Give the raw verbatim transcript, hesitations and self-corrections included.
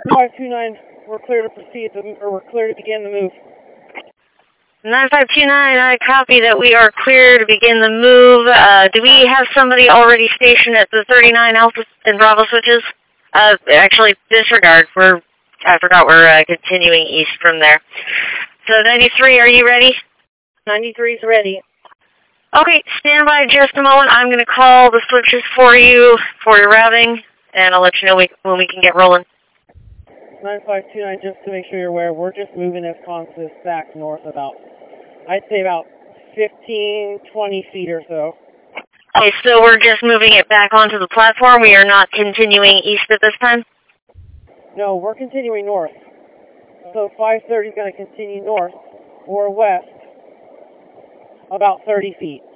five two nine, we're clear to proceed, the, or we're clear to begin the move. nine five two nine, I copy that we are clear to begin the move. Uh, do we have somebody already stationed at the thirty-nine Alpha and Bravo switches? Uh, actually, disregard. We're, I forgot we're uh, continuing east from there. So ninety-three, are you ready? ninety-three is ready. Okay, stand by just a moment. I'm going to call the switches for you for your routing, and I'll let you know we, when we can get rolling. nine five two nine, just to make sure you're aware, we're just moving as conscious back north about, I'd say about fifteen, twenty feet or so. Okay, so we're just moving it back onto the platform. We are not continuing east at this time? No, we're continuing north. So five thirty is going to continue north or west about thirty feet.